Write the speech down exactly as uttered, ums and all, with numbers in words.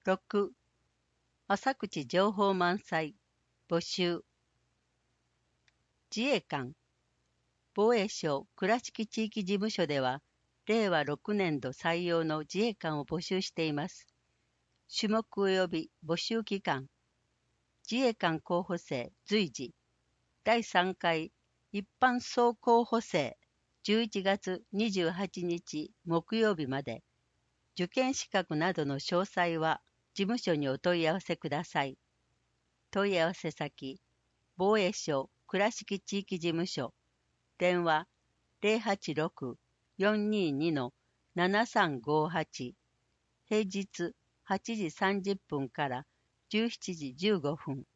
ろく. 浅口情報満載募集。自衛官防衛省倉敷地域事務所では、れいわろくねんど採用の自衛官を募集しています。種目及び募集期間、自衛官候補生随時、だいさんかい一般総候補生じゅういちがつにじゅうはちにち木曜日まで、受験資格などの詳細は事務所にお問い合わせください。問い合わせ先、防衛省倉敷地域事務所、電話 ゼロはちろく よんにーに ななさんごはち、平日はちじさんじゅっぷんからじゅうしちじじゅうごふん。